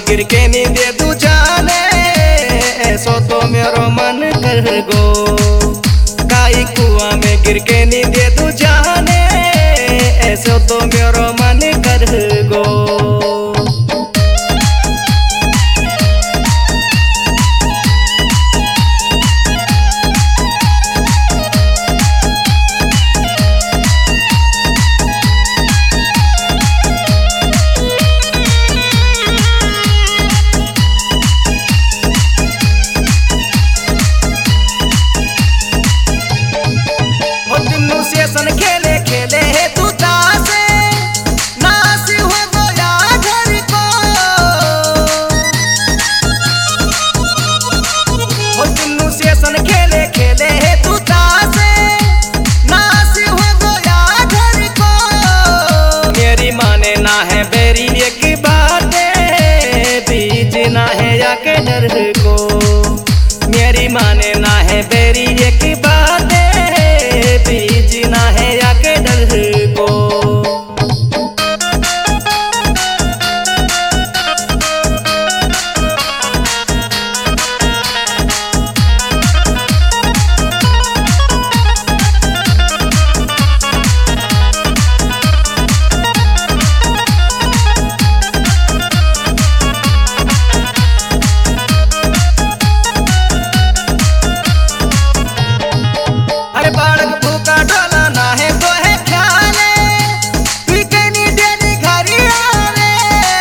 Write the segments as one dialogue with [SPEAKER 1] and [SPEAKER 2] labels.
[SPEAKER 1] गिर के नी दे दू जाने, ऐसो तो मेरो मन कर गो। काई कुआं में गिर के नी दे दू जाने, ऐसो तो मेरो मन कर गो। खेले खेले है तू तासे, नास हो गया घर को। हो तीनों सेशन खेले खेले है तू तासे, नास हो गया घर को। मेरी माने ना है बेरी एक बातें, बीज ना है या के डर को। मेरी माने ना है बेरी एक बातें, बीज ना है या के डर को। अरे बालक भूखा डोला ना है तो है ख्याले, पीकनी डेली घरी आवे।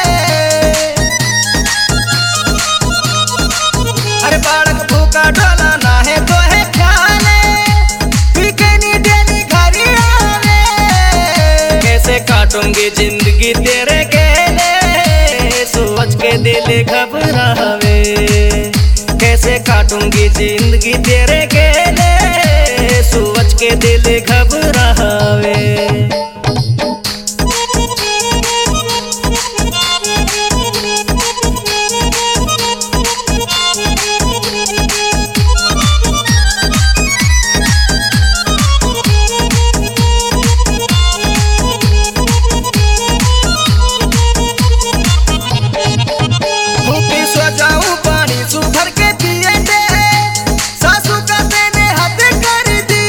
[SPEAKER 1] अरे बालक भूखा डोला ना है तो है ख्याले, पीकनी डेली घरी आवे। कैसे काटूंगी जिंदगी तेरे गेले, सोच के दिल घबरावे। कैसे काटूंगी जिंदगी तेरे गेले, सोच के दिल घबरावे। भूखी सो जाऊं पानी सुधर के पिए दे, सासू का मैंने हद कर दी।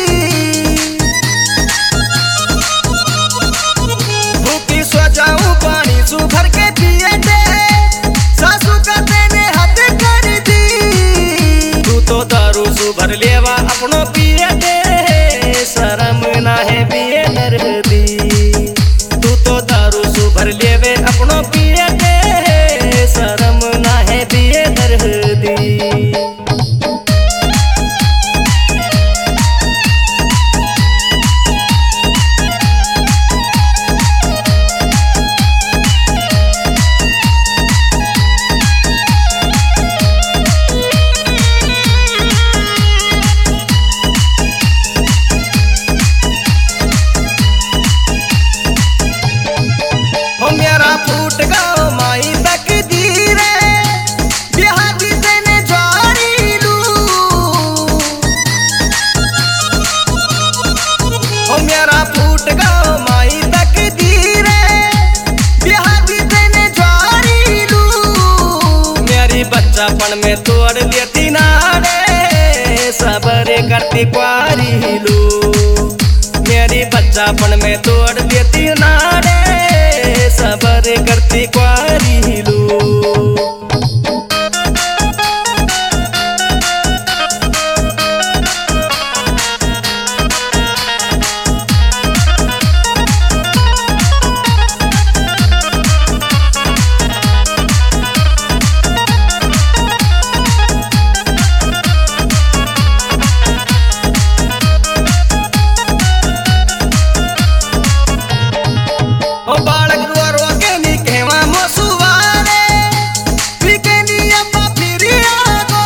[SPEAKER 1] भूखी सो जाऊं पानी सुधर के पिए दे, सासू का मैंने हद कर दी। तू तो दारू सुभर लेवा अपनो पिए दे, शर्म ना है पिए दर्दी। तू तो दारू सुभर लेवे अपनो पिए दे, शर्म ना है पिए दर्दी। हो मेरा फूट गो माई तकदीर, ब्याह भी तेने जारी लू। हो मेरा फूट गो माई तकदीर, ब्याह भी तेने जारी लू। मेरी बच्चापन में तोड़ देती नारे, सबर करती क्वारी लू। मेरी बच्चापन में तोड़ देती नारे, सबर करती क्वारी लू। ओ बालक रो रो के नी कहवा मोसुवारे, पीकनी अब्बा फिरी आगो।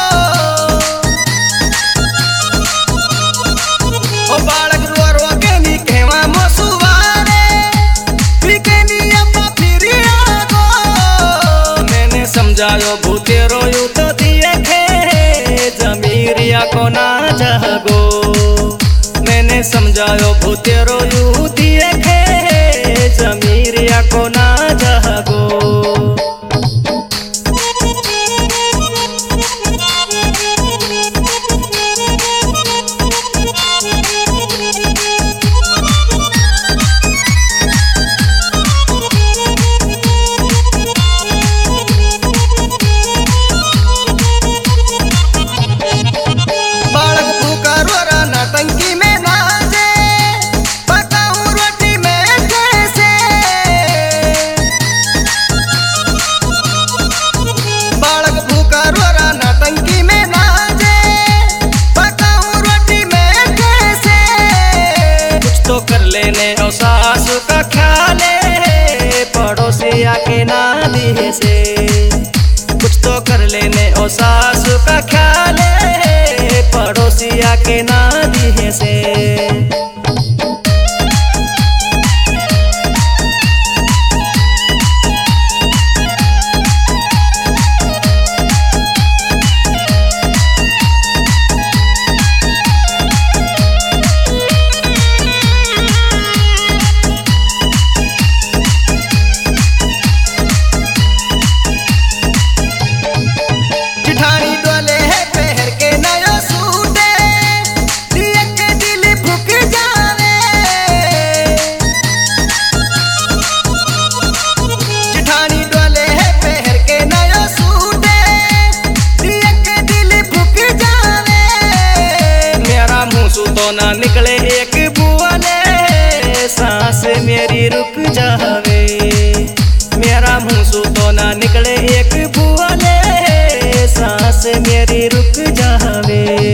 [SPEAKER 1] ओ बालक रो रो के नी कहवा मोसुवारे, पीकनी अब्बा फिरी आगो। मैंने समझायो भूते रोयू तो दिए खे, जमीरिया को ना जागो। मैंने समझायो भूते रोयू दिए खे, जमीरिया को ना जागो। या के ना दिहे से। जिठानी डोले है पहर के नयो सूटे, दिया के दिल फुक जावे। जिठानी डोले है पहर के नयो सूटे, दिया के दिल फुक जावे। मेरा मुंह सु तो ना निकले एक बुआले, सांस मेरी रुक जावे। मेरा मुंह सु तो ना निकले एक बुआले, सांस मेरी रुक जावे।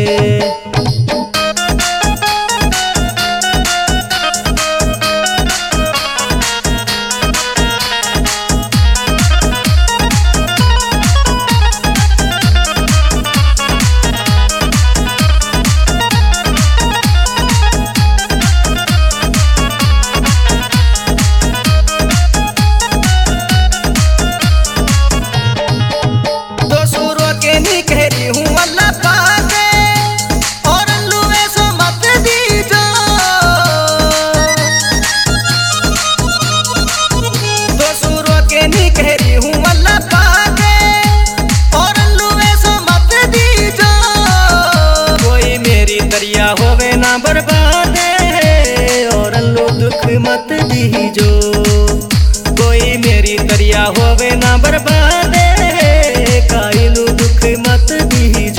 [SPEAKER 1] कहरी हूँ अल्लाह पाके, और लुए सो मत दीजो। दो सूरों के नी कहरी हूँ अल्लाह पाके, और लुए सो मत दीजो। कोई मेरी दरिया होवे ना बर्बाद, और लो दुख मत दीजो। कोई मेरी दरिया होवे ना बर्बाद, काइलू दुख मत दीजो।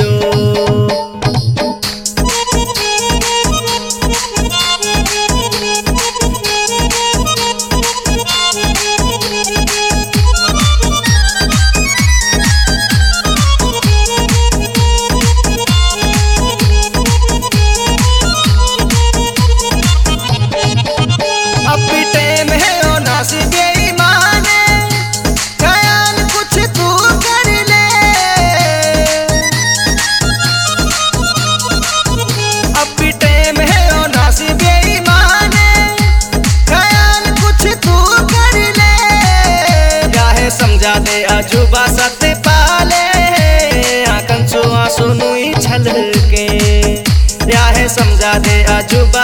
[SPEAKER 1] अब भी टाइम है और नासी बेईमान, ख्याल कुछ तू कर ले। अब भी टाइम है और नासी बेईमान, ख्याल कुछ तू कर ले। चाहे समझा दे अजूबा सत्य पाले, आंखन सो आंसू नुई छल के। चाहे समझा दे अजूबा